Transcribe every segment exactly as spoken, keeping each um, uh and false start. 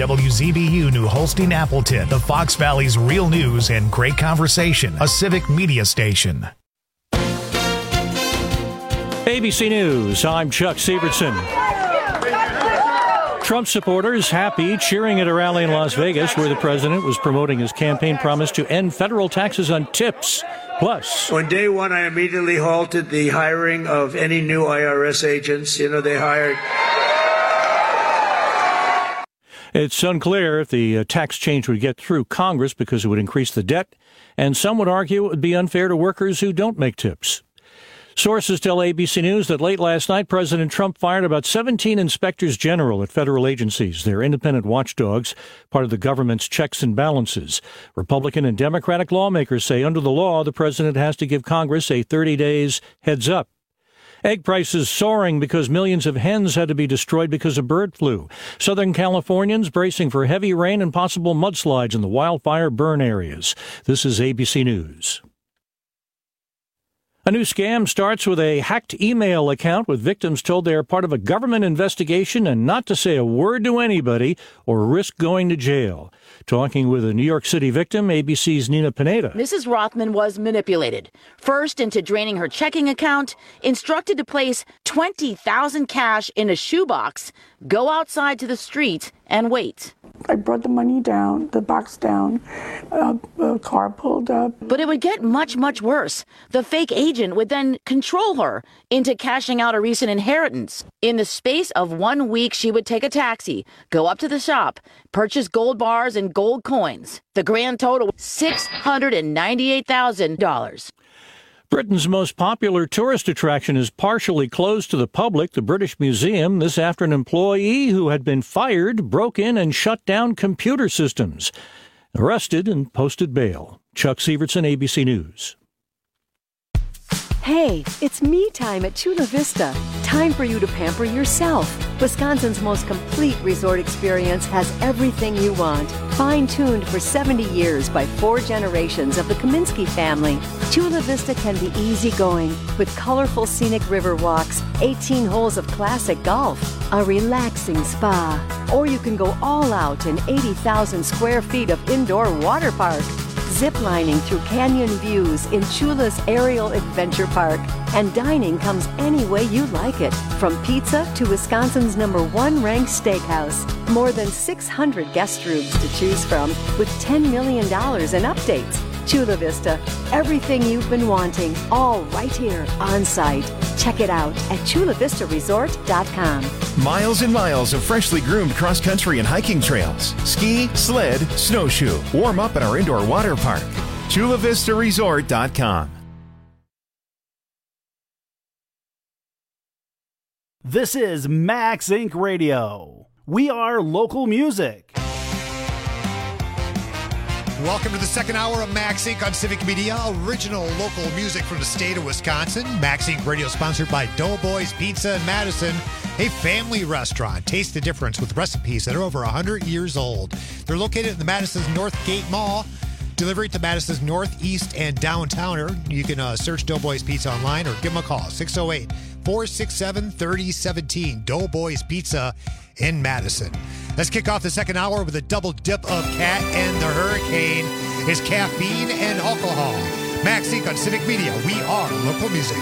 W Z B U New Holstein Appleton, the Fox Valley's real news and great conversation, a civic media station. A B C News, I'm Chuck Sievertson. Trump supporters happy, cheering at a rally in Las Vegas where the president was promoting his campaign promise to end federal taxes on tips. Plus, on day one, I immediately halted the hiring of any new I R S agents. You know, they hired... It's unclear if the uh, tax change would get through Congress because it would increase the debt, and some would argue it would be unfair to workers who don't make tips. Sources tell A B C News that late last night, President Trump fired about seventeen inspectors general at federal agencies. They're independent watchdogs, part of the government's checks and balances. Republican and Democratic lawmakers say under the law, the president has to give Congress a thirty days heads up. Egg prices soaring because millions of hens had to be destroyed because of bird flu. Southern Californians bracing for heavy rain and possible mudslides in the wildfire burn areas. This is A B C News. A new scam starts with a hacked email account with victims told they are part of a government investigation and not to say a word to anybody or risk going to jail. Talking with a New York City victim, A B C's Nina Pineda. Missus Rothman was manipulated, first into draining her checking account, instructed to place twenty thousand dollars cash in a shoebox, go outside to the street, and wait. I brought the money down, the box down, uh, a car pulled up. But it would get much, much worse. The fake agent would then control her into cashing out a recent inheritance. In the space of one week, she would take a taxi, go up to the shop, purchase gold bars and gold coins. The grand total, six hundred ninety-eight thousand dollars. Britain's most popular tourist attraction is partially closed to the public, the British Museum, this after an employee who had been fired broke in and shut down computer systems. Arrested and posted bail. Chuck Sievertson, A B C News. Hey, it's me time at Chula Vista. Time for you to pamper yourself. Wisconsin's most complete resort experience has everything you want. Fine-tuned for seventy years by four generations of the Kaminsky family. Chula Vista can be easygoing with colorful scenic river walks, eighteen holes of classic golf, a relaxing spa. Or you can go all out in eighty thousand square feet of indoor water park. Ziplining through canyon views in Chula's Aerial Adventure Park. And dining comes any way you like it, from pizza to Wisconsin's number one ranked steakhouse. More than six hundred guest rooms to choose from with ten million dollars in updates. Chula Vista, everything you've been wanting, all right here on site. Check it out at chula vista resort dot com. Miles and miles of freshly groomed cross-country and hiking trails. Ski, sled, snowshoe. Warm up at our indoor water park. chula vista resort dot com. This is Max Incorporated. Radio. We are local music. Welcome to the second hour of Max Incorporated on Civic Media, original local music from the state of Wisconsin. Max Incorporated Radio sponsored by Doughboys Pizza in Madison, a family restaurant. Taste the difference with recipes that are over one hundred years old. They're located in the Madison's North Gate Mall. Delivery to Madison's Northeast and Downtowner. You can uh, search Doughboys Pizza online or give them a call, six oh eight, four six seven, three oh one seven. Doughboys Pizza in Madison. Let's kick off the second hour with a double dip of Cat and the Hurricane. Is caffeine and alcohol. Max Incorporated on Civic Media. We are local music.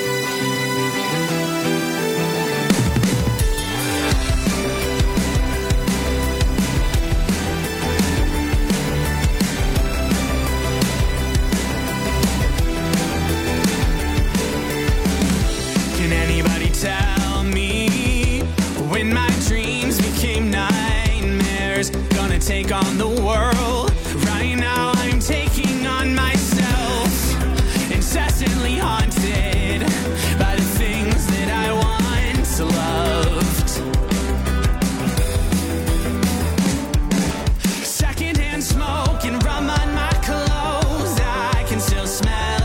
Can anybody tell me when my dreams became nightmares? Gonna take on the world. Right now I'm taking on myself. Incessantly haunted by the things that I once loved. Secondhand smoke and rum on my clothes. I can still smell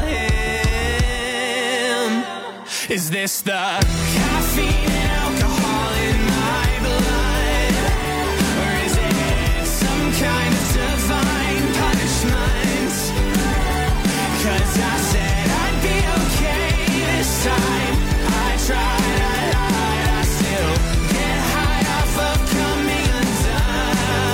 him. Is this the caffeine and alcohol in my blood? Or is it some kind of divine punishment? 'Cause I said I'd be okay this time. I tried, I lied, I still get high off of coming undone.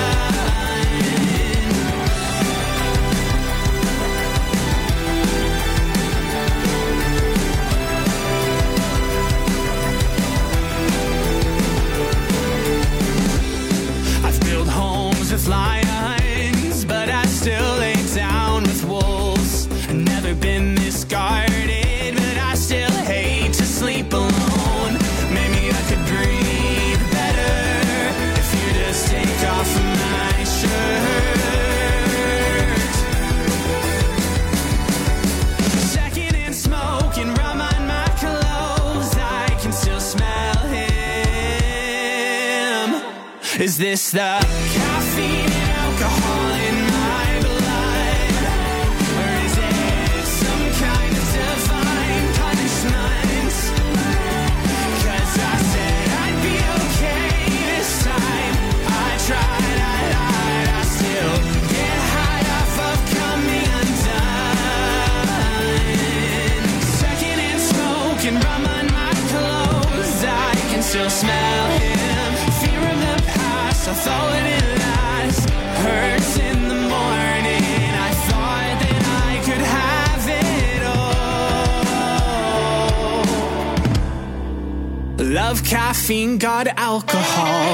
this the caffeine and alcohol in my blood? Or is it some kind of divine punishment? 'Cause I said I'd be okay this time. I tried, I lied, I still get high off of coming undone. Second hand smoke and rum on my clothes, I can still smell him. Fear of the past, I thought it would last. Hurts in the morning, I thought that I could have it all. Love caffeine, God alcohol.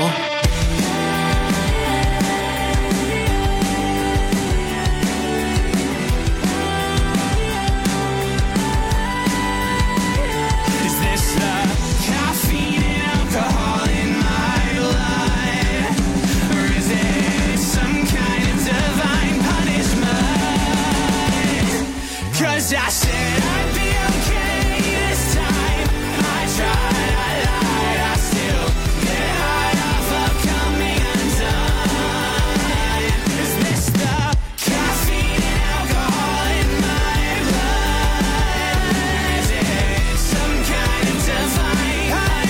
Is this the caffeine and alcohol in my blood? Or is it some kind of divine punishment? 'Cause I said I'd be okay this time. I tried, I lied, I still get high off of coming undone. Is this the caffeine and alcohol in my blood? Is it some kind of divine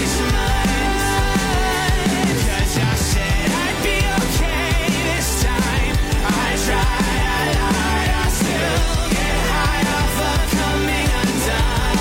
punishment? 'Cause I said I'd be okay this time. I tried, I lied, I still get high off of coming undone.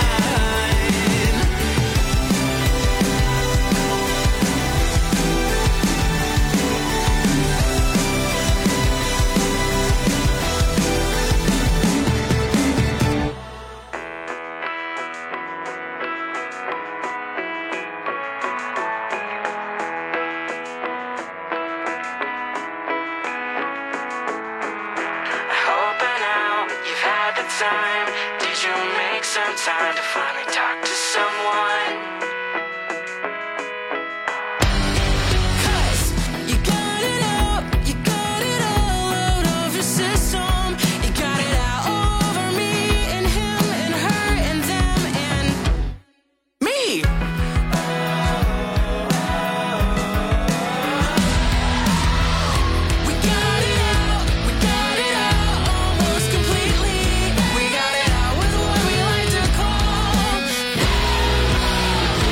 Hoping now you've had the time. Did you make some time to finally talk to someone? 'Cause you got it out, you got it all out of your system. You got it out over me and him and her and them and me. We got it out, we got it out almost completely. We got it out with what we like to call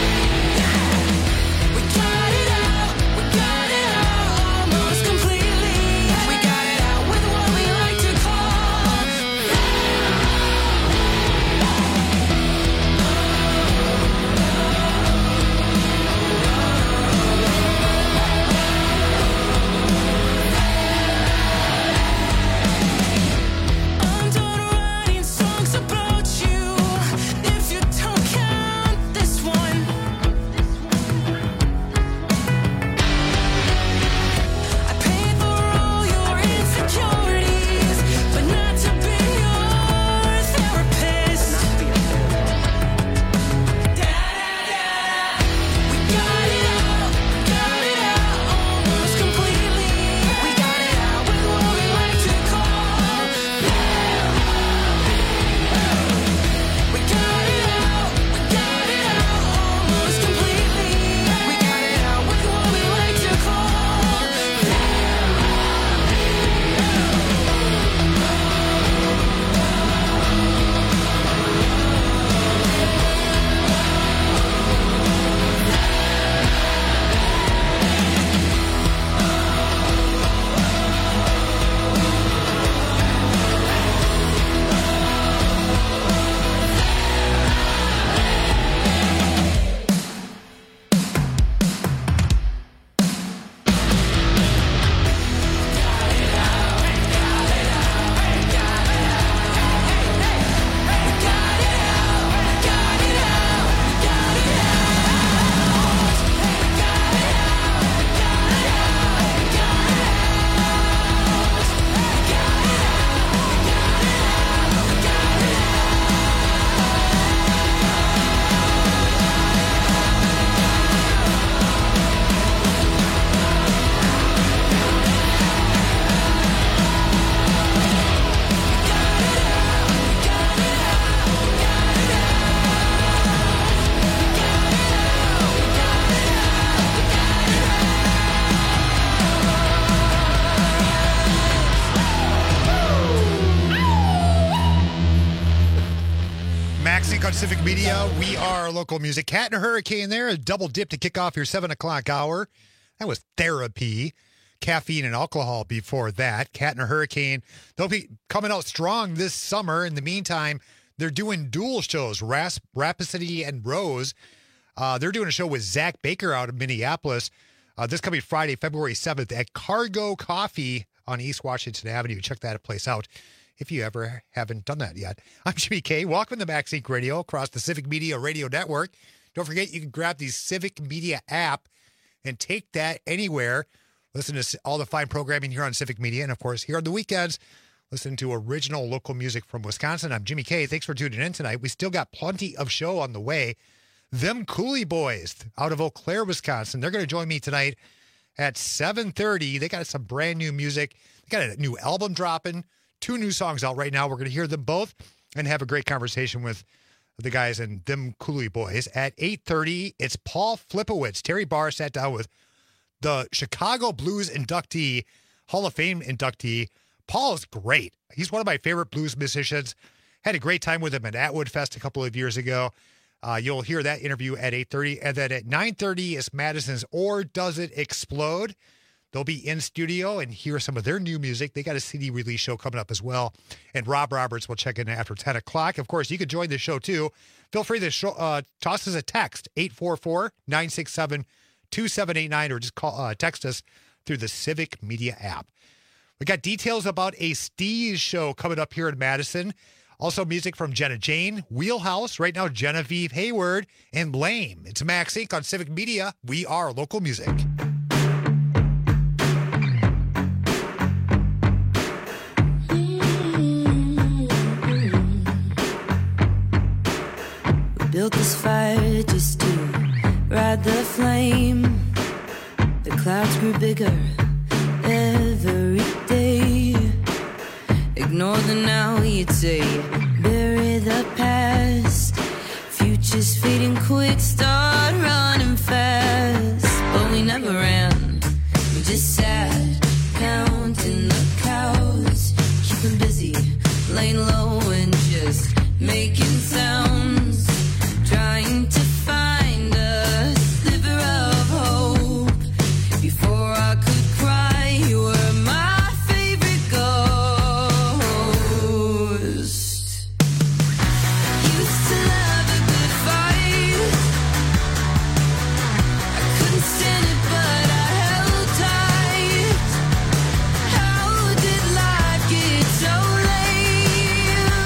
on Civic Media. We are local music. Cat and Hurricane there, a double dip to kick off your seven o'clock hour. That was Therapy. Caffeine and alcohol before that. Cat and Hurricane, they'll be coming out strong this summer. In the meantime, they're doing dual shows, Ras- Rapacity and Rose. Uh, they're doing a show with Zach Baker out of Minneapolis uh, this coming Friday, February seventh at Cargo Coffee on East Washington Avenue. Check that place out if you ever haven't done that yet. I'm Jimmy K. Welcome to MaxInc Radio across the Civic Media Radio Network. Don't forget, you can grab the Civic Media app and take that anywhere. Listen to all the fine programming here on Civic Media. And, of course, here on the weekends, listen to original local music from Wisconsin. I'm Jimmy K. Thanks for tuning in tonight. We still got plenty of show on the way. Them Cooley Boys out of Eau Claire, Wisconsin. They're going to join me tonight at seven thirty. They got some brand new music. They got a new album dropping. Two new songs out right now. We're going to hear them both and have a great conversation with the guys in Them Cooley Boys. At eight thirty, it's Paul Flipowitz. Terry Barr sat down with the Chicago Blues inductee, Hall of Fame inductee. Paul is great. He's one of my favorite blues musicians. Had a great time with him at Atwood Fest a couple of years ago. Uh, you'll hear that interview at eight thirty. And then at nine thirty is Madison's Or Does It Explode? They'll be in studio and hear some of their new music. They got a C D release show coming up as well. And Rob Roberts will check in after ten o'clock. Of course, you can join the show too. Feel free to show, uh, toss us a text, eight four four, nine six seven, two seven eight nine, or just call uh, text us through the Civic Media app. We got details about a Steez show coming up here in Madison. Also music from Jenna Jane, Wheelhouse, right now Genevieve Hayward, and Lame. It's MaxInc on Civic Media. We are local music. Built this fire just to ride the flame. The clouds grew bigger every day. Ignore the now, you'd say. Bury the past. Future's fading quick, start running fast. But we never ran, we just sat, counting the cows. Keeping busy, laying low and just making sounds. Trying to find a sliver of hope. Before I could cry, you were my favorite ghost. Used to love a good fight. I couldn't stand it, but I held tight. How did life get so lame?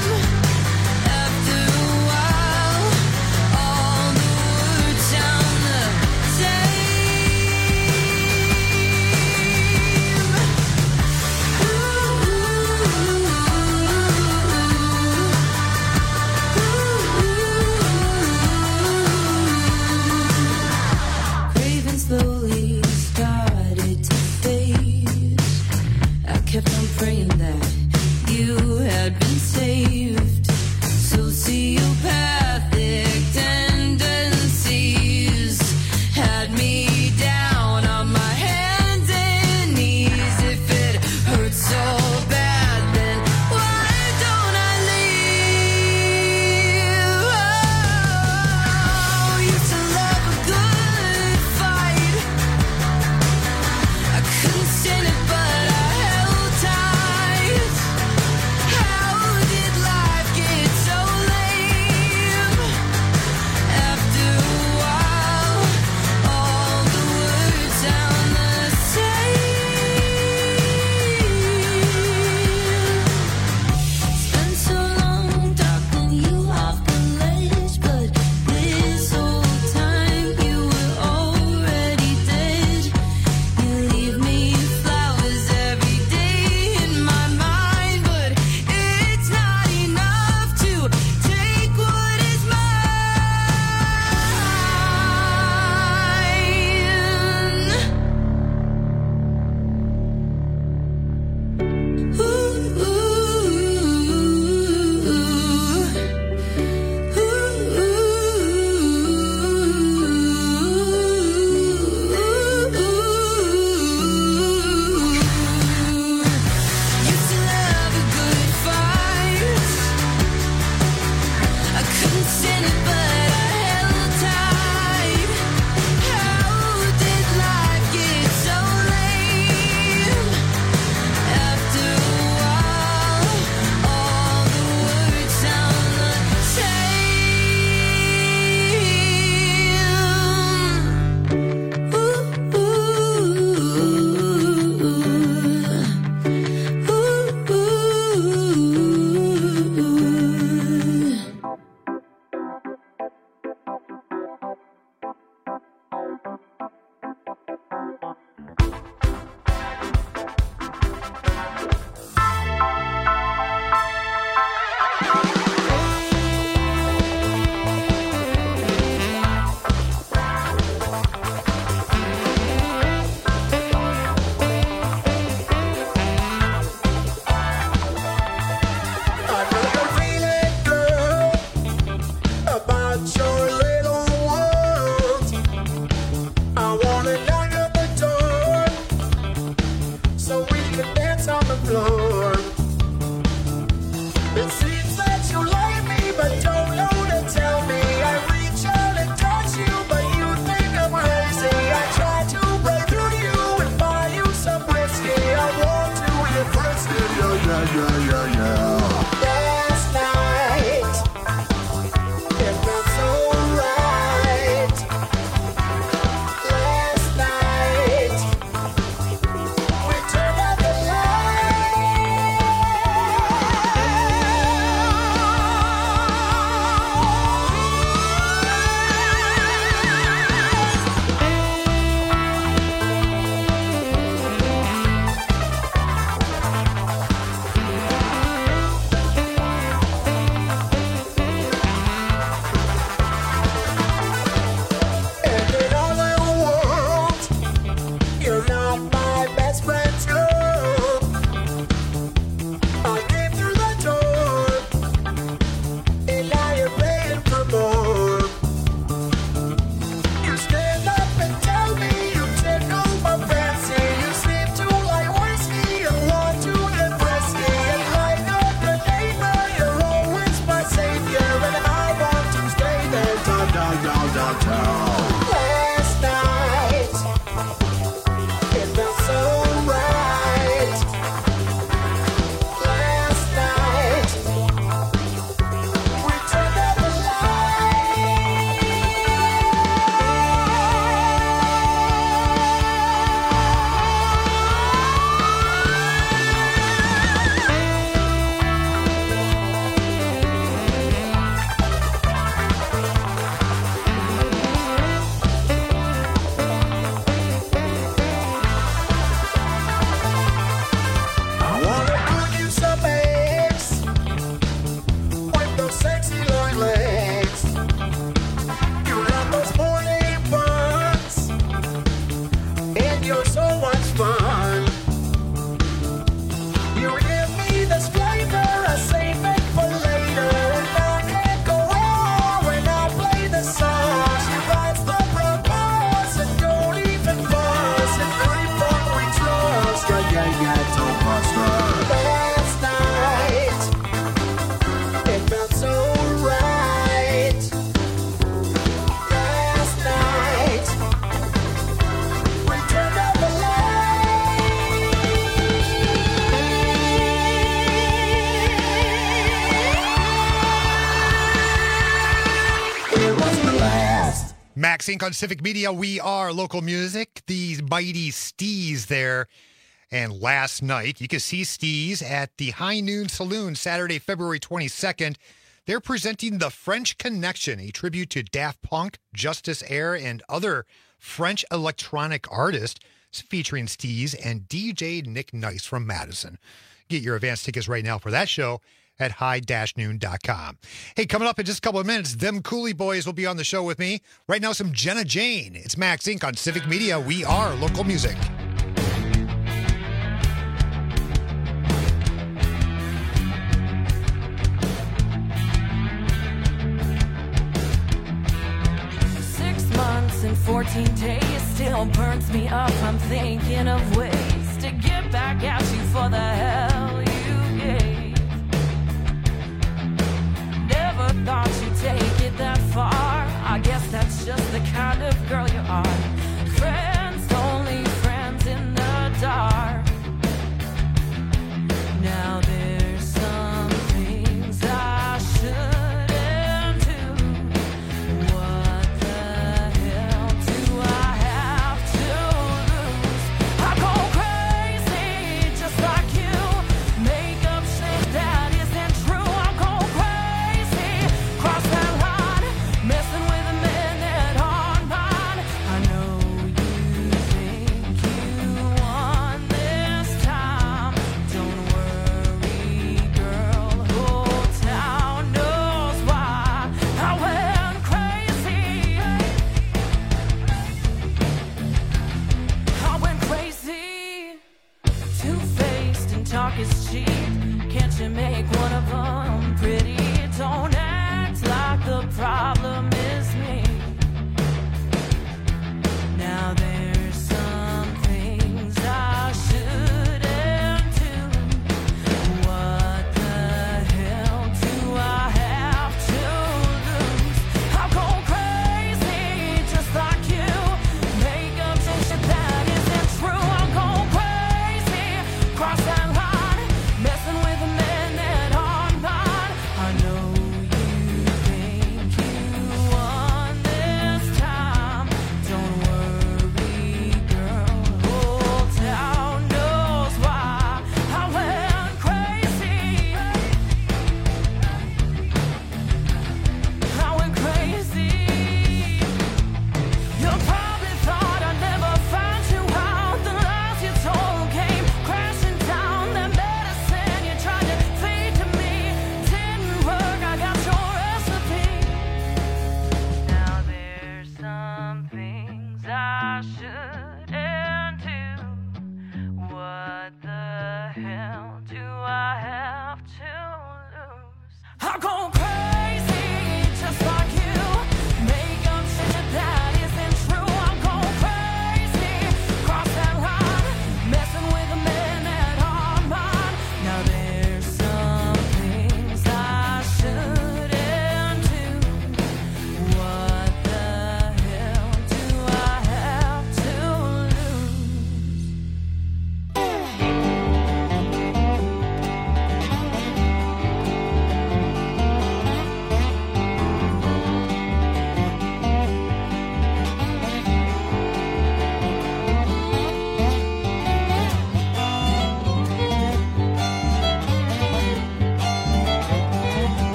on the floor. It seems that you like me, but don't know to tell me. I reach out and touch you, but you think I'm crazy. I try to break through you and buy you some whiskey. I want to get thirsty, yeah, yeah, yeah, yeah, yeah. Last night, it felt so right. Last night, we turned out the And in all the world, you're not my best friend too. I came through the door, and now you're paying for more. You stand up and tell me you tickle my fancy. You seem to like whiskey and want to get frisky. And like a good neighbor, you're always my savior, and I want to stay there. Down, down, down, down, down. Last night, it felt so right. Last night, we turned out the I wanna cook you some eggs with those sexy long legs. You love those morning buns, and you're so much fun. You give me this flavor, I save it for later, and I can't go wrong when I play the song. She writes the propose and don't even fuss, and creep what we trust. Yeah, yeah, yeah, don't bust her. Last night, it felt so right. Last night, we turned out the light. It was the last. Max Inc on Civic Media. We are local music. These mighty Stees there. And last night, you could see Stees at the High Noon Saloon Saturday, February twenty-second. They're presenting The French Connection, a tribute to Daft Punk, Justice Air, and other French electronic artists, featuring Stees and D J Nick Nice from Madison. Get your advance tickets right now for that show at high dash noon dot com. Hey, coming up in just a couple of minutes, them Cooley Boys will be on the show with me. Right now, some Jenna Jane. It's Max Inc on Civic Media. We are local music. Six months and fourteen days still burns me up. I'm thinking of ways to get back at you for the hell you gave. Never thought you'd take it that far. I guess that's just the kind of girl you are. Friends, only friends in the dark. Now there's some things I shouldn't do. What the hell do I have to lose? I go crazy just like you. Make up shit that isn't true. I'm going crazy. Cross that line, messing with a minute on mine. I know you think you won this time. Don't worry, girl, whole town knows why I went crazy. I went crazy. Two-faced and talk is cheap. Can't you make one of them pretty? Don't act like the problem is me. Now there's some things I shouldn't do.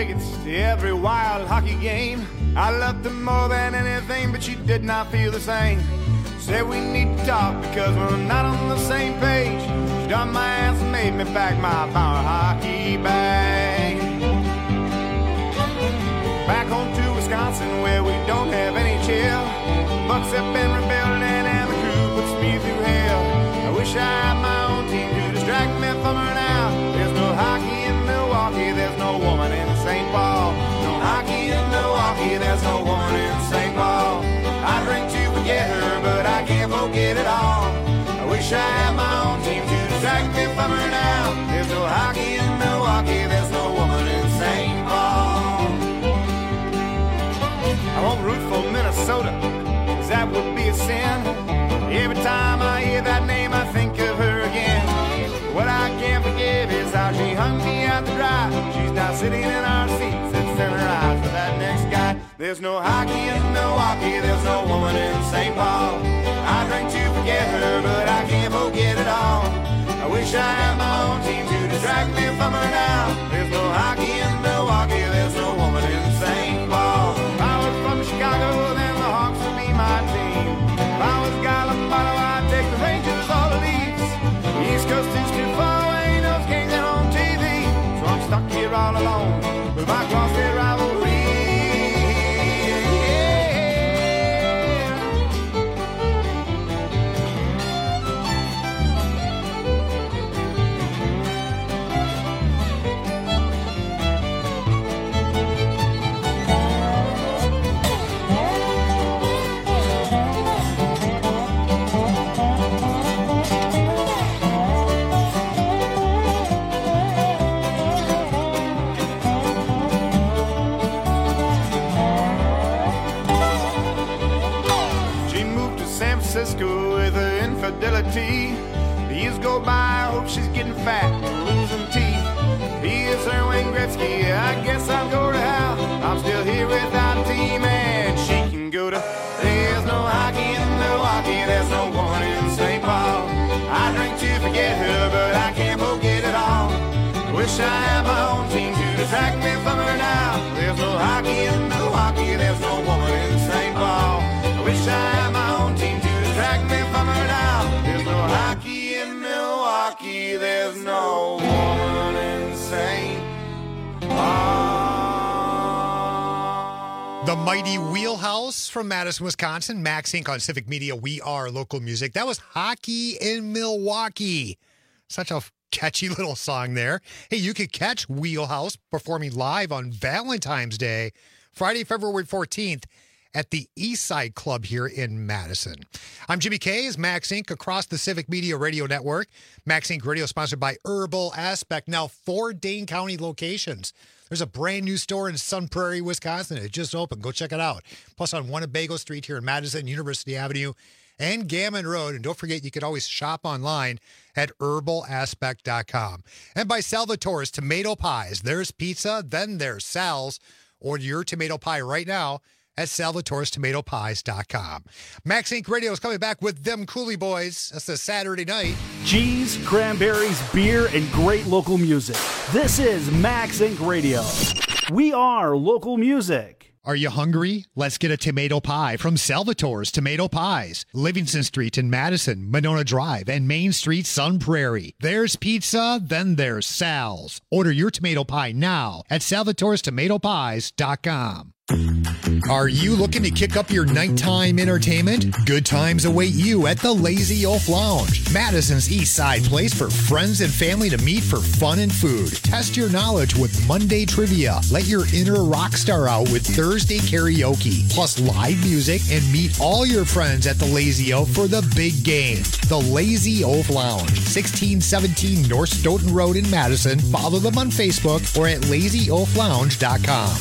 tickets to every wild hockey game. I loved her more than anything, but she did not feel the same. Said we need to talk because we're not on the same page. She done my ass and made me pack my power hockey bag. Back home to Wisconsin where we don't have any chill. Bucks have been rebuilding and the crew puts me through hell. I wish I had my own team to distract me from her now. There's no hockey in Milwaukee, there's no woman in Saint Paul. No hockey in Milwaukee, there's no woman in Saint Paul. I drink to forget her, but I can't forget it all. I wish I had my own team to distract me from her now. There's no hockey in Milwaukee, there's no woman in Saint Paul. I won't root for Minnesota, cause that would be a sin. Every time I hear that name, I think of her again. What I can't forgive is how she hung me out to dry. She's now sitting in our seats and sending her eyes for that next guy. There's no hockey in Milwaukee, there's no woman in Saint Paul. I drink to forget her, but I can't forget it all. I wish I had my own team to distract me from her now. There's no hockey in Milwaukee, there's no woman in Saint Paul. If I was from Chicago, then the Hawks would be my team. If I was Gallipondo, I'd take the Rangers or the Leafs. The East Coast is too far away, those games ain't on T V. So I'm stuck here all alone with my crossfit rivalry. Francisco with her infidelity. The years go by, I hope she's getting fat and losing teeth. He is her Wayne Gretzky, I guess I'll go to hell. I'm still here without a team and she can go to. There's no hockey in Milwaukee, there's no woman in Saint Paul. I drink to forget her, but I can't forget it all. I wish I had my own team to distract me from her now. There's no hockey in Milwaukee, there's no woman in Saint Paul. I wish I had my own team to distract me from her now. There's no hockey in Milwaukee, there's no woman in Saint Paul. The Mighty Wheelhouse from Madison, Wisconsin. Max Incorporated on Civic Media. We are local music. That was Hockey in Milwaukee. Such a catchy little song there. Hey, you could catch Wheelhouse performing live on Valentine's Day, Friday, February fourteenth. At the Eastside Club here in Madison. I'm Jimmy K. Is Max Incorporated across the Civic Media Radio Network. Max Incorporated Radio sponsored by Herbal Aspect. Now, four Dane County locations. There's a brand new store in Sun Prairie, Wisconsin. It just opened. Go check it out. Plus on Winnebago Street here in Madison, University Avenue, and Gammon Road. And don't forget, you can always shop online at herbal aspect dot com. And by Salvatore's Tomato Pies. There's pizza, then there's Sal's. Order your tomato pie right now at salvatores tomato pies dot com. Max Incorporated Radio is coming back with them Coolie Boys. That's the Saturday night. Cheese, cranberries, beer, and great local music. This is Max Incorporated Radio. We are local music. Are you hungry? Let's get a tomato pie from Salvatore's Tomato Pies. Livingston Street in Madison, Monona Drive, and Main Street, Sun Prairie. There's pizza, then there's Sal's. Order your tomato pie now at salvatores tomato pies dot com. Are you looking to kick up your nighttime entertainment? Good times await you at the Lazy Oaf Lounge, Madison's East Side place for friends and family to meet for fun and food. Test your knowledge with Monday trivia. Let your inner rock star out with Thursday karaoke, plus live music, and meet all your friends at the Lazy Oaf for the big game. The Lazy Oaf Lounge, sixteen seventeen North Stoughton Road in Madison. Follow them on Facebook or at lazy oaf lounge dot com.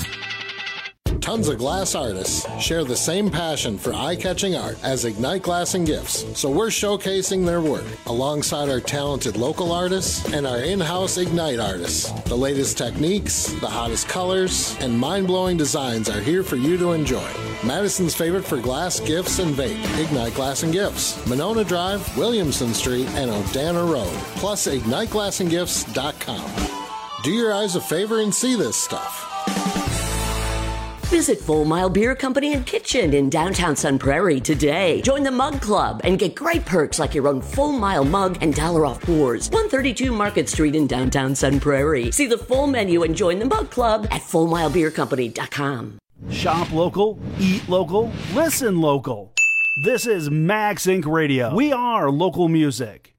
Tons of glass artists share the same passion for eye-catching art as Ignite Glass and Gifts, so we're showcasing their work alongside our talented local artists and our in-house Ignite artists. The latest techniques, the hottest colors, and mind-blowing designs are here for you to enjoy. Madison's favorite for glass, gifts, and vape, Ignite Glass and Gifts, Monona Drive, Williamson Street, and Odana Road, plus ignite glass and gifts dot com. Do your eyes a favor and see this stuff. Visit Full Mile Beer Company and Kitchen in downtown Sun Prairie today. Join the Mug Club and get great perks like your own Full Mile mug and dollar off pours. one thirty-two Market Street in downtown Sun Prairie. See the full menu and join the Mug Club at full mile beer company dot com. Shop local, eat local, listen local. This is Max Incorporated. Radio. We are local music.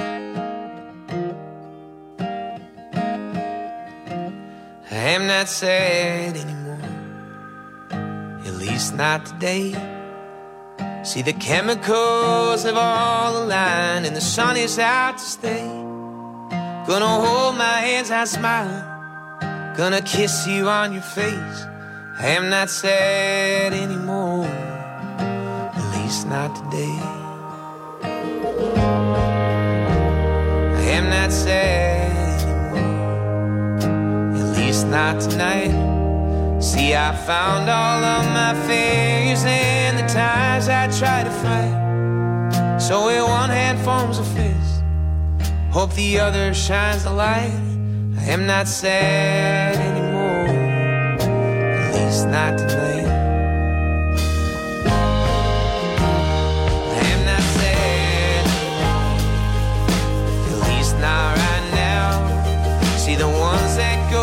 I am not sad anymore, at least not today. See, the chemicals have all aligned and the sun is out to stay. Gonna hold my hands out smiling, gonna kiss you on your face. I am not sad anymore, at least not today. I am not sad not tonight. See, I found all of my failures and the times I tried to fight. So with one hand forms a fist, hope the other shines the light. I am not sad anymore, at least not tonight. I am not sad, at least not right now. See, the ones that go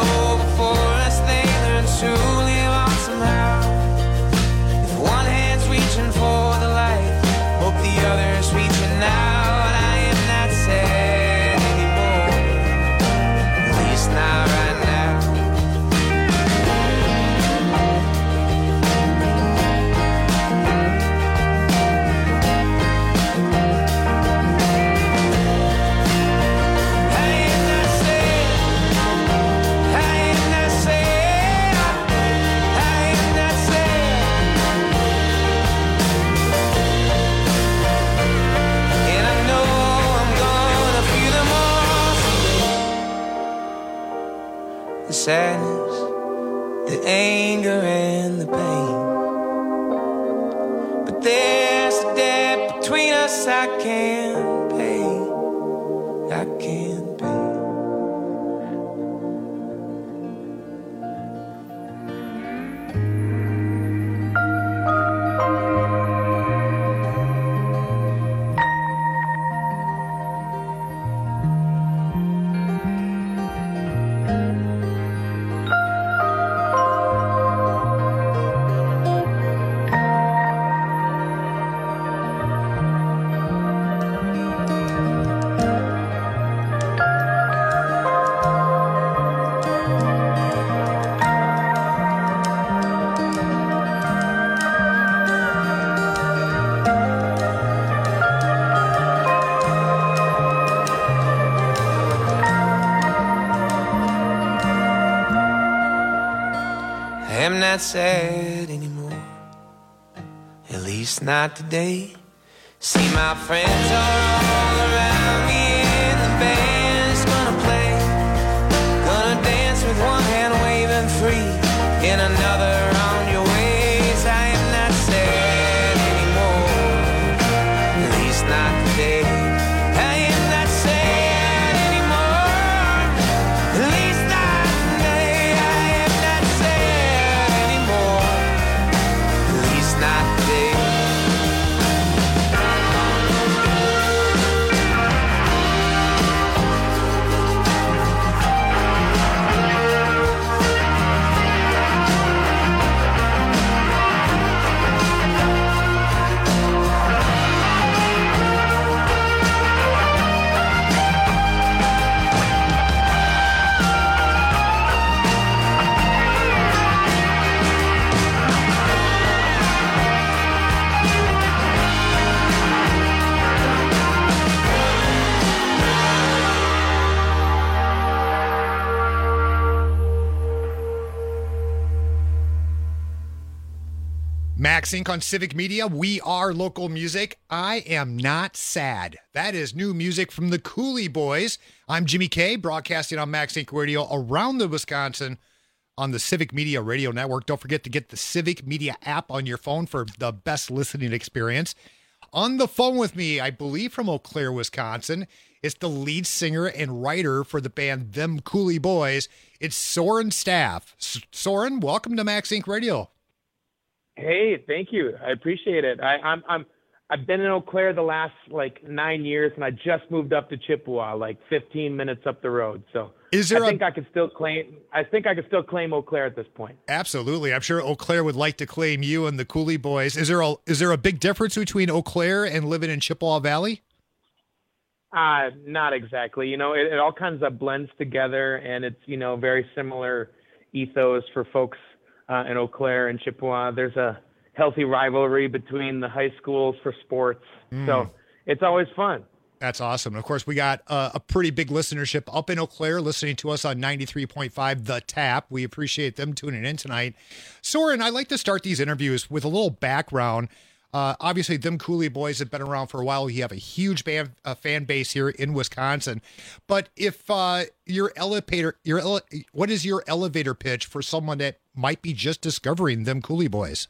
to live on somehow. If one hand's reaching for the light, hope the other's reaching out. I am not sad anymore, at least not right now. I am not sad, I am not sad. The sadness, the anger and the pain, but there's a debt between us I can't pay, I can't pay. I'm not sad anymore, at least not today. See, my friends are all around me and the band's gonna play. Gonna dance with one hand waving free and another on your ways. I am not sad anymore, at least not today. I am not sad anymore, at least not today. I am not sad anymore, at least not today. Max Inc on Civic Media. We are local music. I am not sad. That is new music from the Cooley Boys. I'm Jimmy K, broadcasting on Max Inc Radio around the Wisconsin on the Civic Media Radio Network. Don't forget to get the Civic Media app on your phone for the best listening experience. On the phone with me, I believe from Eau Claire, Wisconsin, is the lead singer and writer for the band Them Cooley Boys. It's Soren Staff. S- Soren, welcome to Max Inc Radio. Hey, thank you. I appreciate it. I, I'm, I'm, I've been in Eau Claire the last like nine years, and I just moved up to Chippewa, like fifteen minutes up the road. So Is there I a- think I could still claim. I think I could still claim Eau Claire at this point. Absolutely. I'm sure Eau Claire would like to claim you and the Cooley Boys. Is there a, is there a big difference between Eau Claire and living in Chippewa Valley? Uh, not exactly. You know, it, it all kinds of blends together, and it's, you know, very similar ethos for folks uh, in Eau Claire and Chippewa. There's a healthy rivalry between the high schools for sports. Mm. So it's always fun. That's awesome. Of course, we got uh, a pretty big listenership up in Eau Claire listening to us on ninety-three point five The Tap. We appreciate them tuning in tonight. Soren, I like to start these interviews with a little background. Uh, obviously, them Cooley Boys have been around for a while. You have a huge band, uh, fan base here in Wisconsin. But if uh, your elevator, your ele- what is your elevator pitch for someone that might be just discovering them Cooley Boys?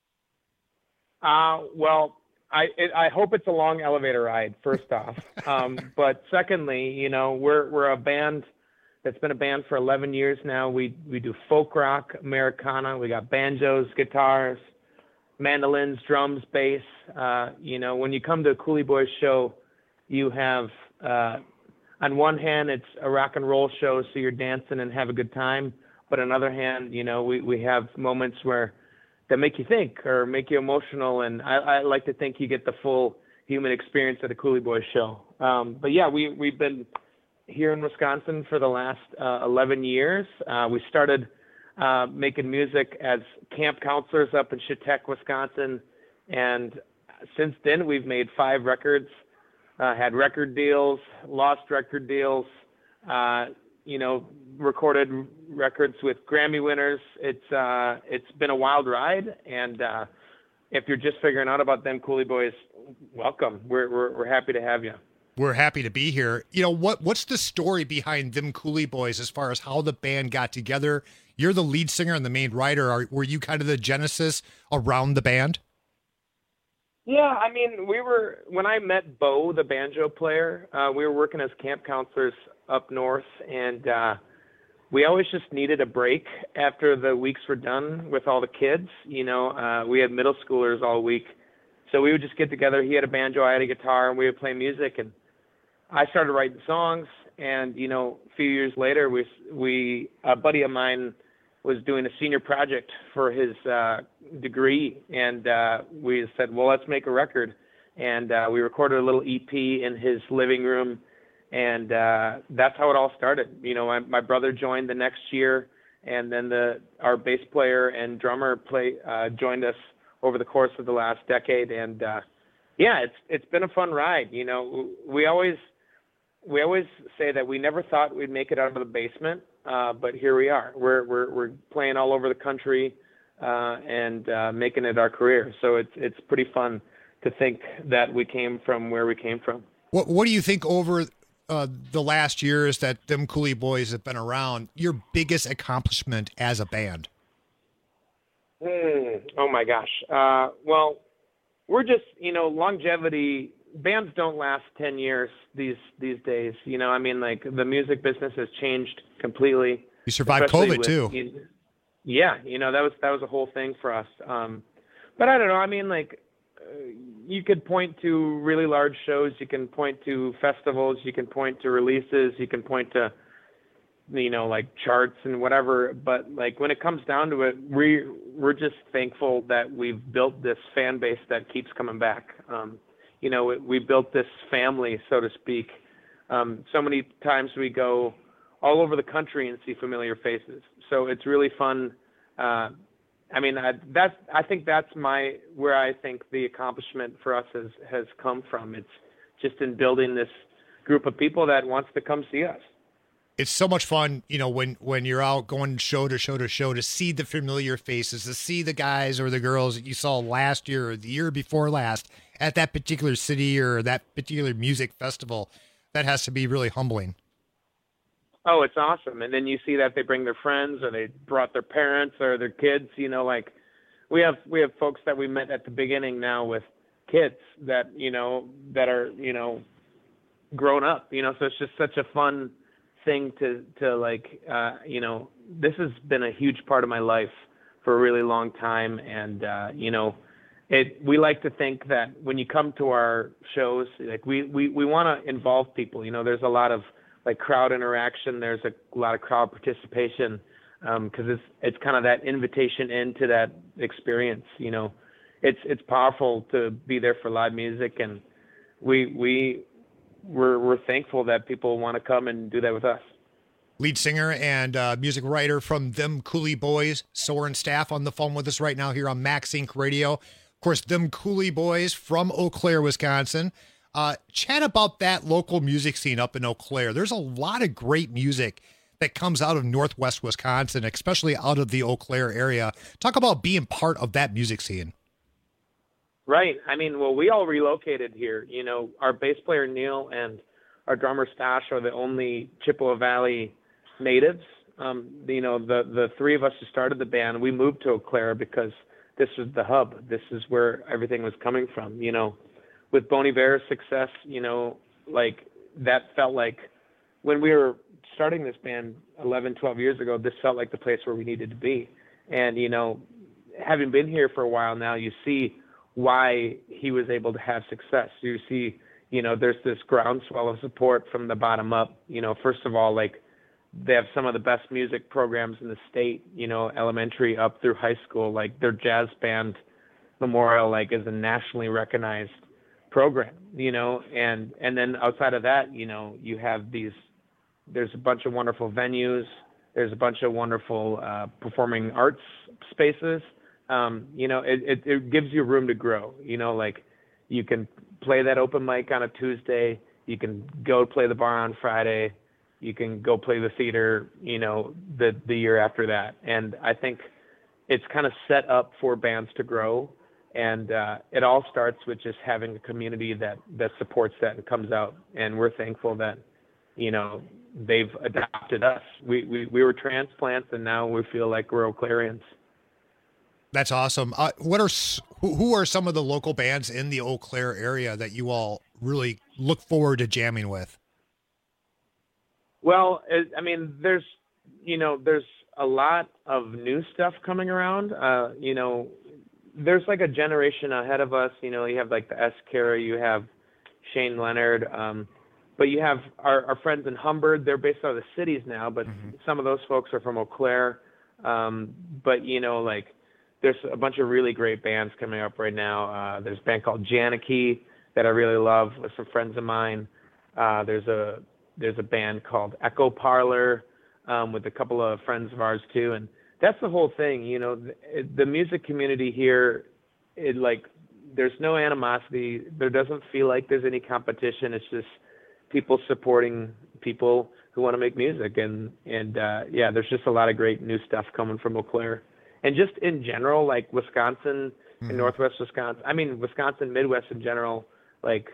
Uh, well, I it, I hope it's a long elevator ride, first off. Um, but secondly, you know, we're we're a band that's been a band for eleven years now. We we do folk rock, Americana. We got banjos, guitars, mandolins, drums, bass. Uh, you know, when you come to a Cooley Boys show, you have uh, on one hand it's a rock and roll show, so you're dancing and have a good time. But on the other hand, you know, we we have moments where that make you think or make you emotional. And I, I like to think you get the full human experience at a Cooley Boys show. Um, but yeah, we, we've been here in Wisconsin for the last uh, eleven years. Uh, we started uh, making music as camp counselors up in Chautauqua, Wisconsin. And since then we've made five records, uh, had record deals, lost record deals, uh, you know, recorded records with Grammy winners. It's uh, it's been a wild ride, and uh, if you're just figuring out about them Cooley Boys, welcome. We're we're we're happy to have you. We're happy to be here. You know, what what's the story behind them Cooley Boys as far as how the band got together? You're the lead singer and the main writer. Are, were you kind of the genesis around the band? Yeah, I mean, we were when I met Bo, the banjo player. Uh, we were working as camp counselors up north, and uh, we always just needed a break after the weeks were done with all the kids. You know, uh, we had middle schoolers all week, so we would just get together. He had a banjo, I had a guitar, and we would play music. And I started writing songs, and you know, a few years later, we we a buddy of mine was doing a senior project for his uh, degree, and uh, we said, well, let's make a record. And uh, we recorded a little E P in his living room. And uh, that's how it all started. You know, my, my brother joined the next year, and then the our bass player and drummer play uh, joined us over the course of the last decade. And uh, yeah, it's it's been a fun ride. You know, we always we always say that we never thought we'd make it out of the basement, uh, but here we are. We're we're we're playing all over the country uh, and uh, making it our career. So it's it's pretty fun to think that we came from where we came from. What What do you think over Uh, the last years that them Cooley Boys have been around, your biggest accomplishment as a band? Hmm. Oh my gosh. Uh, well, we're just, you know, longevity, bands don't last ten years these, these days. You know, I mean, like the music business has changed completely. You survived especially COVID with, too. You, yeah. You know, that was, that was a whole thing for us. Um, but I don't know. I mean, like, you could point to really large shows. You can point to festivals. You can point to releases. You can point to, you know, like charts and whatever. But like when it comes down to it, we we're just thankful that we've built this fan base that keeps coming back. Um, you know, we built this family, so to speak. Um, so many times we go all over the country and see familiar faces. So it's really fun. Uh, I mean, I, that's, I think that's my, where I think the accomplishment for us has, has come from. It's just in building this group of people that wants to come see us. It's so much fun, you know, when, when you're out going show to show to show to see the familiar faces, to see the guys or the girls that you saw last year or the year before last at that particular city or that particular music festival. That has to be really humbling. Oh, it's awesome. And then you see that they bring their friends or they brought their parents or their kids, you know, like we have, we have folks that we met at the beginning now with kids that, you know, that are, you know, grown up, you know, so it's just such a fun thing to, to like, uh, you know, this has been a huge part of my life for a really long time. And, uh, you know, it, we like to think that when you come to our shows, like we, we, we want to involve people. You know, there's a lot of like crowd interaction. There's a lot of crowd participation, um, cause it's, it's kind of that invitation into that experience. You know, it's, it's powerful to be there for live music. And we, we, we're, we're thankful that people want to come and do that with us. Lead singer and uh, music writer from Them Cooley Boys, Soren Staff, on the phone with us right now here on Max Inc Radio. Of course, Them Cooley Boys from Eau Claire, Wisconsin. Uh, chat about that local music scene up in Eau Claire. There's a lot of great music that comes out of Northwest Wisconsin, especially out of the Eau Claire area. Talk about being part of that music scene. Right. I mean, well, we all relocated here. You know, our bass player Neil and our drummer Stash are the only Chippewa Valley natives. Um, you know, the the three of us who started the band, we moved to Eau Claire because this was the hub. This is where everything was coming from. You know, with Bon Iver's success, you know, like that felt like when we were starting this band eleven, twelve years ago, this felt like the place where we needed to be. And, you know, having been here for a while now, you see why he was able to have success. You see, you know, there's this groundswell of support from the bottom up. You know, first of all, like, they have some of the best music programs in the state, you know, elementary up through high school. Like their jazz band memorial, like, is a nationally recognized program, you know, and, and then outside of that, you know, you have these, there's a bunch of wonderful venues. There's a bunch of wonderful uh, performing arts spaces. Um, you know, it, it, it gives you room to grow, you know, like you can play that open mic on a Tuesday. You can go play the bar on Friday. You can go play the theater, you know, the the year after that. And I think it's kind of set up for bands to grow. And uh, it all starts with just having a community that, that supports that and comes out. And we're thankful that, you know, they've adopted us. We, we, we were transplants, and now we feel like we're Eau Clarians. That's awesome. Uh, what are who, who are some of the local bands in the Eau Claire area that you all really look forward to jamming with? Well, it, I mean, there's, you know, there's a lot of new stuff coming around. Uh, you know, there's like a generation ahead of us. You know, you have like the S. Cara, you have Shane Leonard, um, but you have our, our friends in Humbird. They're based out of the cities now, but mm-hmm. some of those folks are from Eau Claire. Um, but, you know, like there's a bunch of really great bands coming up right now. Uh, there's a band called Janicky that I really love with some friends of mine. Uh, there's a There's a band called Echo Parlor um, with a couple of friends of ours too. And that's the whole thing, you know, the, the music community here, it like, there's no animosity. There doesn't feel like there's any competition. It's just people supporting people who want to make music. And, and uh, yeah, there's just a lot of great new stuff coming from Eau Claire. And just in general, like Wisconsin mm-hmm. and Northwest Wisconsin, I mean, Wisconsin, Midwest in general, like,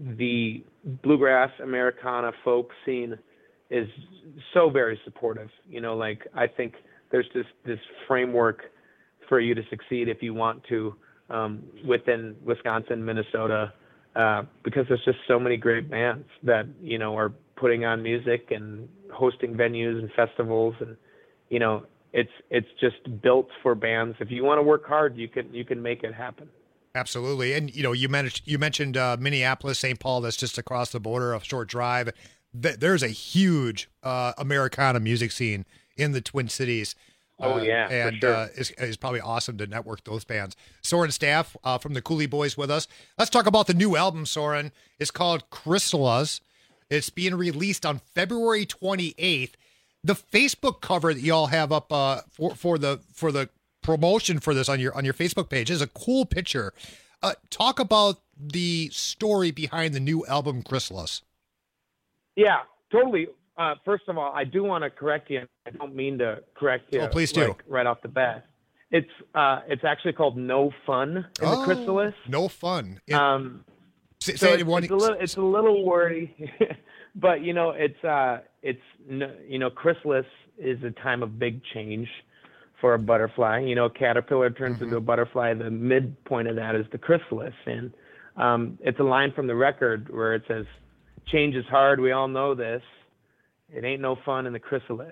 the bluegrass Americana folk scene is so very supportive. You know, like I think there's this, this framework for you to succeed if you want to um, within Wisconsin, Minnesota, uh, because there's just so many great bands that, you know, are putting on music and hosting venues and festivals. And, you know, it's, it's just built for bands. If you want to work hard, you can, you can make it happen. Absolutely. And, you know, you mentioned, you mentioned uh, Minneapolis, Saint Paul, that's just across the border, a short drive. There's a huge uh, Americana music scene in the Twin Cities. Oh, yeah. Uh, and for sure. uh, it's, it's probably awesome to network those bands. Soren Staff uh, from the Cooley Boys with us. Let's talk about the new album, Soren. It's called Chrysalis. It's being released on February twenty-eighth. The Facebook cover that y'all have up uh, for, for the for the promotion for this on your on your Facebook page is a cool picture. Uh, talk about the story behind the new album Chrysalis. Yeah, totally. Uh, first of all, I do want to correct you. I don't mean to correct you. Oh, please do. Like, right off the bat. It's uh, it's actually called No Fun in oh, the Chrysalis. No Fun. It, um, say, so say it's, it one, it's a little it's a little wordy, but you know it's uh, it's you know Chrysalis is a time of big change for a butterfly. You know, a caterpillar turns mm-hmm. into a butterfly. The midpoint of that is the chrysalis. And um, it's a line from the record where it says, change is hard. We all know this. It ain't no fun in the chrysalis.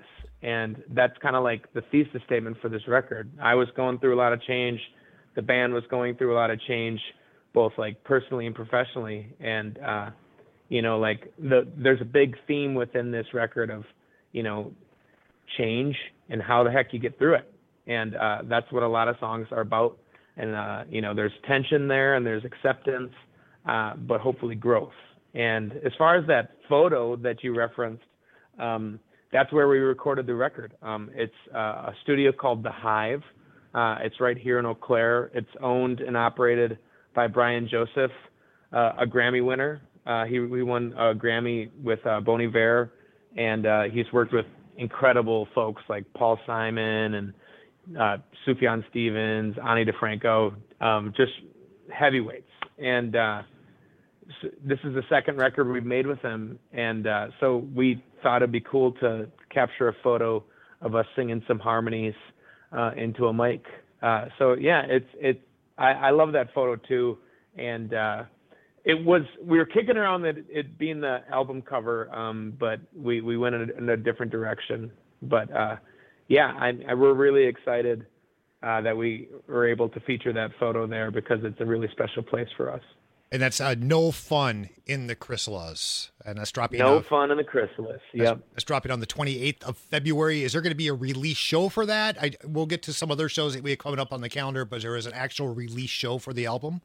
And that's kind of like the thesis statement for this record. I was going through a lot of change. The band was going through a lot of change, both like personally and professionally. And, uh, you know, like the, there's a big theme within this record of, you know, change and how the heck you get through it. And uh, that's what a lot of songs are about. And, uh, you know, there's tension there and there's acceptance, uh, but hopefully growth. And as far as that photo that you referenced, um, that's where we recorded the record. Um, it's uh, a studio called The Hive. Uh, it's right here in Eau Claire. It's owned and operated by Brian Joseph, uh, a Grammy winner. Uh, he, he won a Grammy with uh, Bon Iver, and uh, he's worked with incredible folks like Paul Simon and uh, Sufjan Stevens, Ani DeFranco, um, just heavyweights. And uh, so this is the second record we've made with him, and uh, so we thought it'd be cool to capture a photo of us singing some harmonies uh, into a mic. Uh, so yeah, it's it's I, I love that photo too, and uh, it was we were kicking around that it being the album cover, um, but we we went in a, in a different direction. But uh, yeah, I, I, we're really excited uh, that we were able to feature that photo there because it's a really special place for us. And that's uh, No Fun in the Chrysalis. And that's dropping No out, Fun in the Chrysalis. Yep. That's, that's dropping on the twenty-eighth of February. Is there going to be a release show for that? I, we'll get to some other shows that we have coming up on the calendar, but there is an actual release show for the album?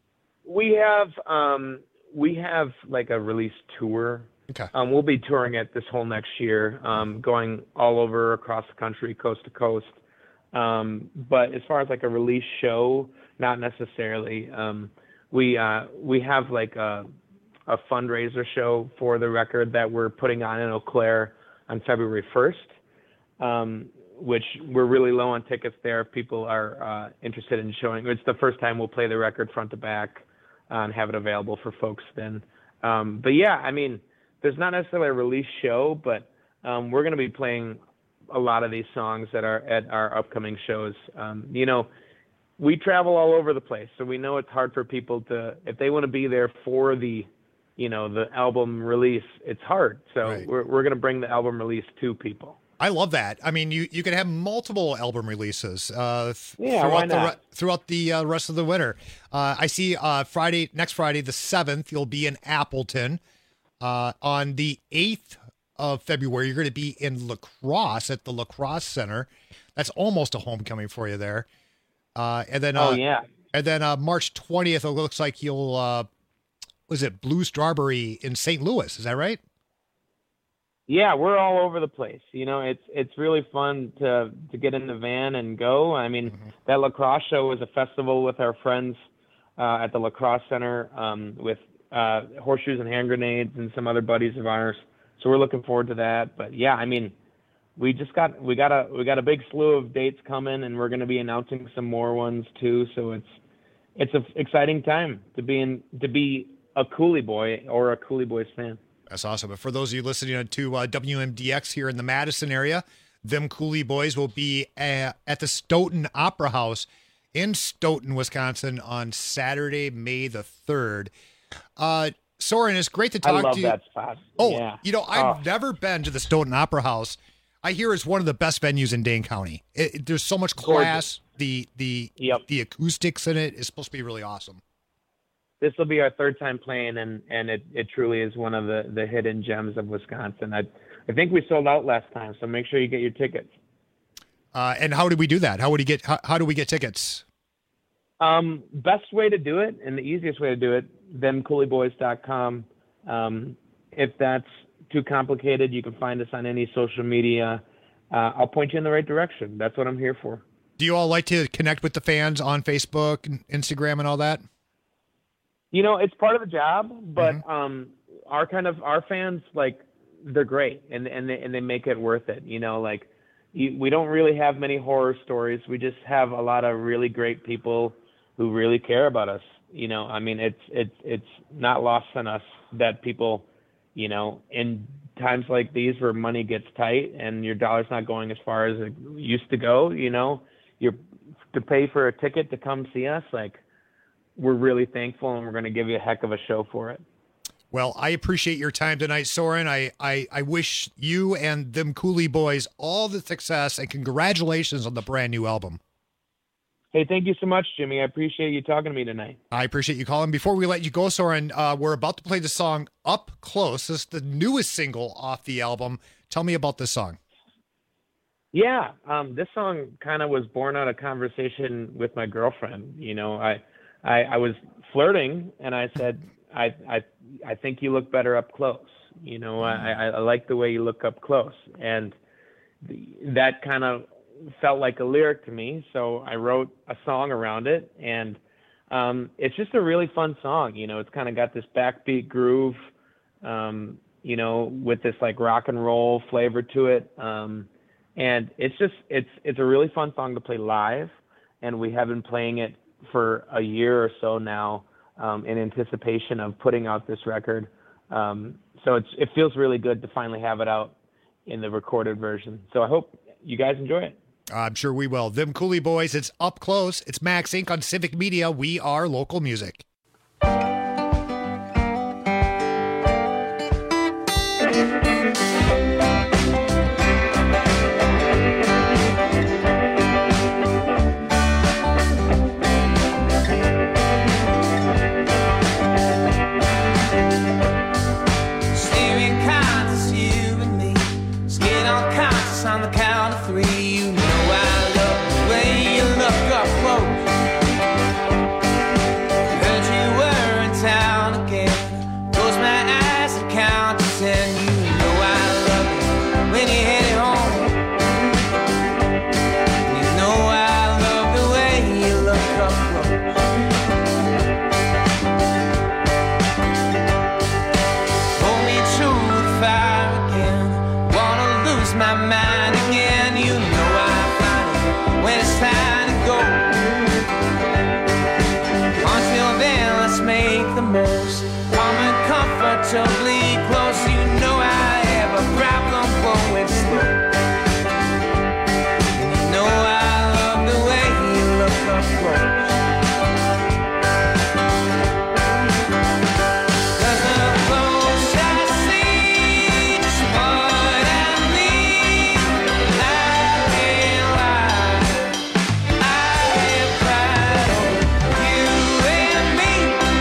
We have um, we have like a release tour. Okay. Um, we'll be touring it this whole next year, um, going all over across the country, coast to coast. Um, but as far as like a release show, not necessarily. Um, We uh, we have like a, a fundraiser show for the record that we're putting on in Eau Claire on February first, um, which we're really low on tickets there. If people are uh, interested in showing, it's the first time we'll play the record front to back uh, and have it available for folks then. Um, but yeah, I mean, there's not necessarily a release show, but um, we're going to be playing a lot of these songs that are at our upcoming shows. Um, you know. We travel all over the place, so we know it's hard for people to, if they want to be there for the, you know, the album release, it's hard. So Right. we're we're going to bring the album release to people. I love that. I mean, you, you can have multiple album releases uh, th- Yeah, throughout, why the not? re- throughout the uh, rest of the winter. Uh, I see uh, Friday, next Friday, the seventh, you'll be in Appleton. Uh, on the eighth of February, you're going to be in La Crosse at the La Crosse Center. That's almost a homecoming for you there. Uh, and then, uh, Oh, yeah. and then uh, March twentieth, it looks like you'll, uh, was it Blue Strawberry in Saint Louis? Is that right? Yeah, we're all over the place. You know, it's it's really fun to to get in the van and go. I mean, Mm-hmm. that La Crosse show was a festival with our friends uh, at the La Crosse Center um, with uh, Horseshoes and Hand Grenades and some other buddies of ours. So we're looking forward to that. But yeah, I mean, we just got we got a we got a big slew of dates coming, and we're going to be announcing some more ones too. So it's it's an exciting time to be in to be a Coolie Boy or a Coolie Boys fan. That's awesome. But for those of you listening to uh, W M D X here in the Madison area, them Coolie Boys will be uh, at the Stoughton Opera House in Stoughton, Wisconsin on Saturday, May the third. Uh, Soren, it's great to I talk love to you. that spot. Oh, Yeah. you know, I've Oh. never been to the Stoughton Opera House. I hear it's one of the best venues in Dane County. It, it- there's so much class. The the the acoustics in it is supposed to be really awesome. This will be our third time playing, and, and it, it truly is one of the, the hidden gems of Wisconsin. I I think we sold out last time, so make sure you get your tickets. Uh, and how do we do that? How would you get? How, how do we get tickets? Um, best way to do it, and the easiest way to do it, them coolie boys dot com. Um, if that's too complicated, you can find us on any social media. Uh, I'll point you in the right direction. That's what I'm here for. Do you all like to connect with the fans on Facebook, and Instagram, and all that? You know, it's part of the job, but um, our kind of our fans, like, they're great, and and they and they make it worth it. You know, like, you, we don't really have many horror stories. We just have a lot of really great people who really care about us. You know, I mean, it's it's it's not lost on us that people, you know, in times like these where money gets tight and your dollar's not going as far as it used to go, you know, you're to pay for a ticket to come see us, like, we're really thankful, and we're going to give you a heck of a show for it. Well, I appreciate your time tonight, Soren. I, I, I wish you and them Cooley Boys all the success, and congratulations on the brand new album. Hey, thank you so much, Jimmy. I appreciate you talking to me tonight. I appreciate you calling. Before we let you go, Soren, uh, we're about to play the song Up Close. This is the newest single off the album. Tell me about this song. Yeah, um, this song kind of was born out of conversation with my girlfriend. You know, I, I, I was flirting, and I said, I, I, I think you look better up close. You know, I, I, I like the way you look up close, and the, that kind of felt like a lyric to me. So I wrote a song around it, and um, it's just a really fun song. You know, it's kind of got this backbeat groove, um, you know, with this like rock and roll flavor to it. Um, And it's just, it's, it's a really fun song to play live. And we have been playing it for a year or so now, um, in anticipation of putting out this record. Um, so it's, it feels really good to finally have it out in the recorded version. So I hope you guys enjoy it. I'm sure we will. Them Cooley Boys, it's Up Close. It's Max Incorporated on Civic Media. We are local music. On the count of three, you know I love the way you look up close. Heard you were in town again. Close my eyes and count to ten. You know I love it when you head home. You know I love the way you look up close. Hold me true to the fire again. Wanna lose my mind. Most calm and comfortably close. You know I have a problem going slow. You know I love the way you look up close. Cause up close I see just what I need. I can't lie, I have cried over you and me.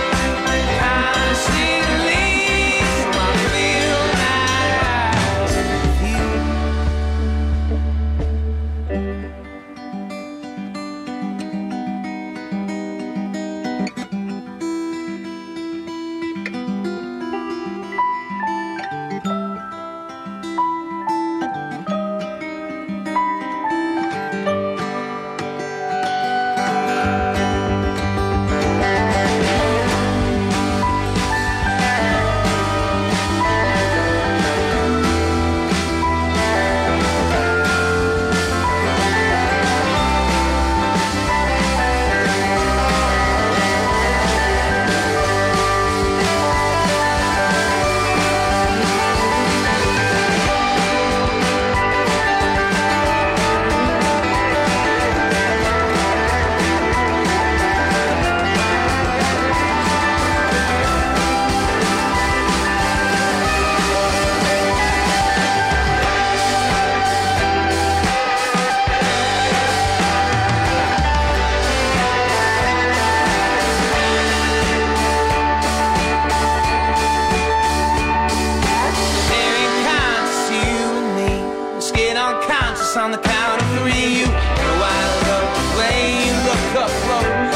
On the count of three, you know I love the way you look up close.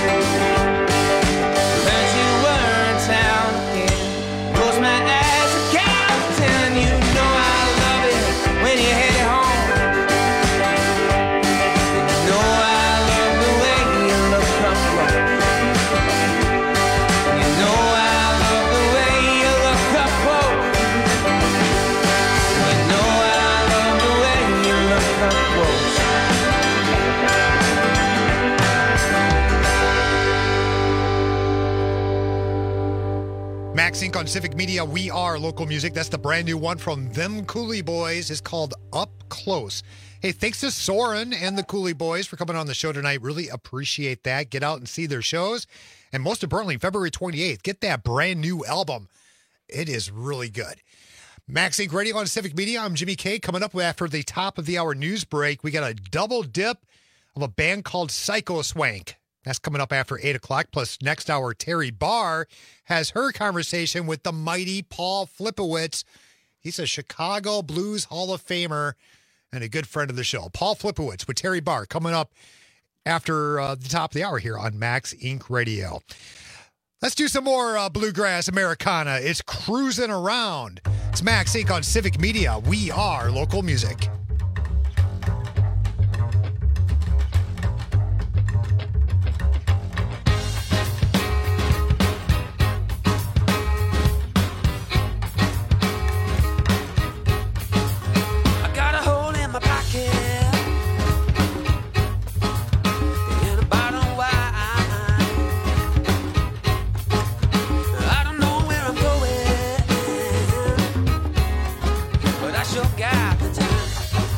Heard you were in town again. Close my eyes and count to ten. You know I love it when you head home. You know I love the way you look up close. You know I love the way you look up close. You know I love the way you look up close. Max Incorporated on Civic Media. We are local music. That's the brand new one from them Cooley Boys. It's called Up Close. Hey, thanks to Soren and the Cooley Boys for coming on the show tonight. Really appreciate that. Get out and see their shows. And most importantly, February twenty-eighth, get that brand new album. It is really good. Max Inc Radio on Civic Media. I'm Jimmy K. Coming up after the top of the hour news break, we got a double dip of a band called Psycho Swank. That's coming up after eight o'clock. Plus, next hour, Terry Barr has her conversation with the mighty Paul Flipowitz. He's a Chicago Blues Hall of Famer and a good friend of the show. Paul Flipowitz with Terry Barr coming up after uh, the top of the hour here on Max Inc Radio. Let's do some more uh, Bluegrass Americana. It's Cruising Around. It's Max Inc on Civic Media. We are local music. Got the time.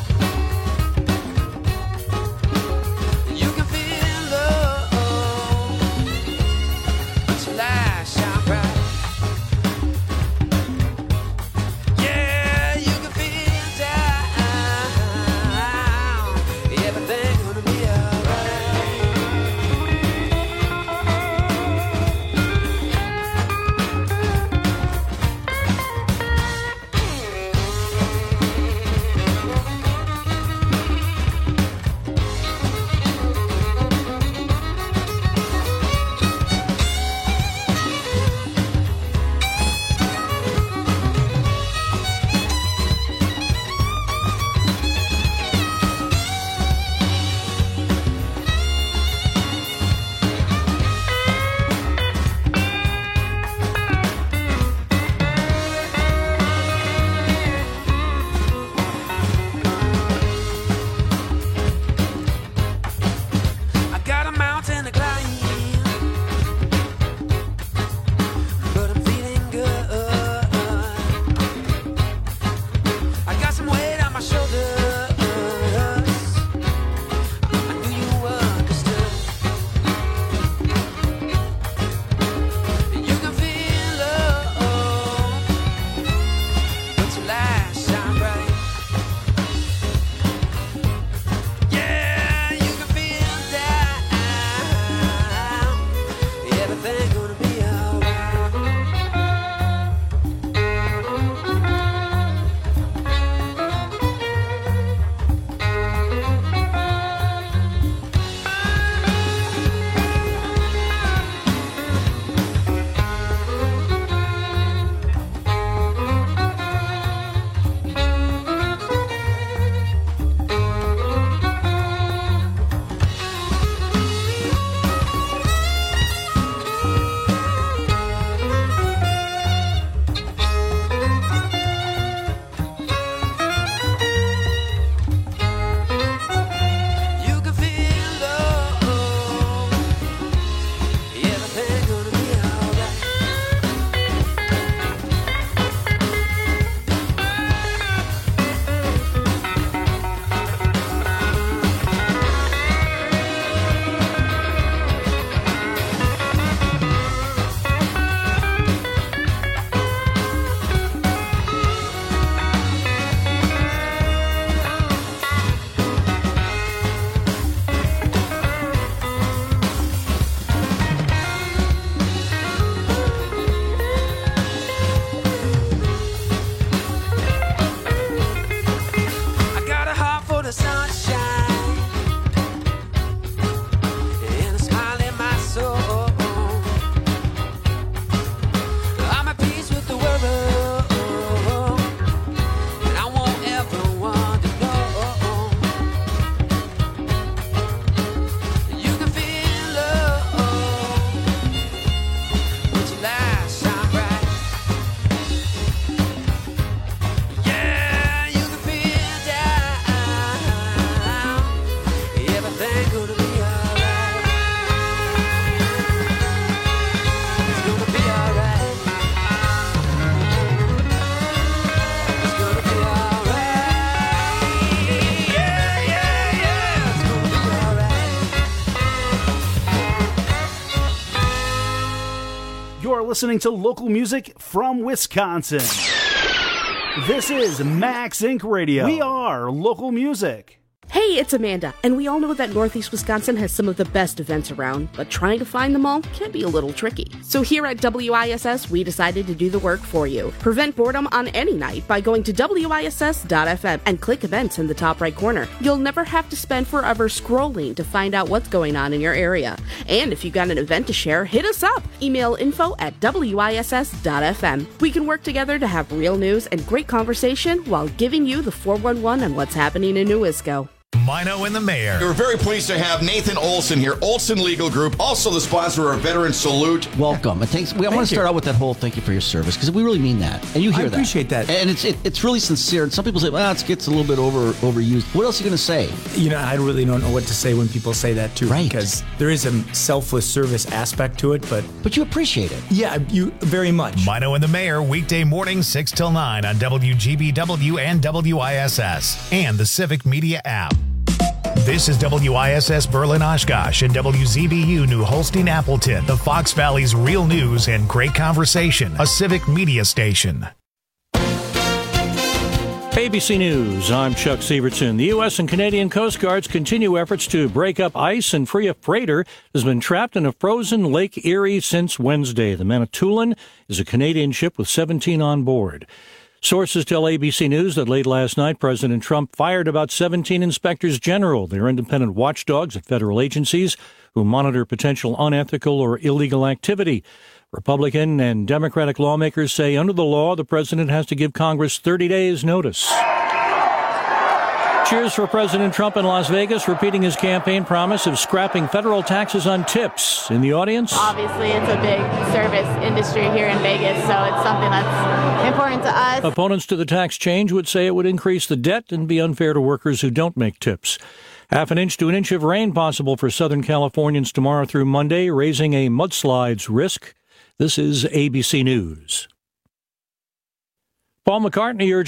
are listening to local music from Wisconsin. This is Max Incorporated. Radio. We are local music. Hey, it's Amanda, and we all know that Northeast Wisconsin has some of the best events around, but trying to find them all can be a little tricky. So here at W I S S, we decided to do the work for you. Prevent boredom on any night by going to W I S S dot F M and click events in the top right corner. You'll never have to spend forever scrolling to find out what's going on in your area. And if you've got an event to share, hit us up. Email info at W I S S dot F M. We can work together to have real news and great conversation while giving you the four one one on what's happening in Newisco. Mino and the Mayor. We're very pleased to have Nathan Olson here, Olson Legal Group, also the sponsor of Veteran Salute. Welcome. It takes, we, I Thank want to start you. out with that whole thank you for your service, because we really mean that. And you hear I that. appreciate that. And it's it, it's really sincere. And some people say, well, it gets a little bit over overused. What else are you going to say? You know, I really don't know what to say when people say that, too. Right. Because there is a selfless service aspect to it, but... But you appreciate it. Yeah, you very much. Mino and the Mayor, weekday mornings six till nine on W G B W and W I S S and the Civic Media app. This is W I S S Berlin Oshkosh and W Z B U New Holstein Appleton, the Fox Valley's real news and great conversation, a Civic Media station. A B C News, I'm Chuck Sievertson. The U S and Canadian Coast Guards continue efforts to break up ice and free a freighter that has been trapped in a frozen Lake Erie since Wednesday. The Manitoulin is a Canadian ship with seventeen on board. Sources tell A B C News that late last night, President Trump fired about seventeen inspectors general. They're independent watchdogs at federal agencies who monitor potential unethical or illegal activity. Republican and Democratic lawmakers say under the law, the president has to give Congress thirty days notice. Cheers for President Trump in Las Vegas, repeating his campaign promise of scrapping federal taxes on tips. In the audience, obviously, it's a big service industry here in Vegas, so it's something that's important to us. Opponents to the tax change would say it would increase the debt and be unfair to workers who don't make tips. Half an inch to an inch of rain possible for Southern Californians tomorrow through Monday, raising a mudslides risk. This is A B C News. Paul McCartney urged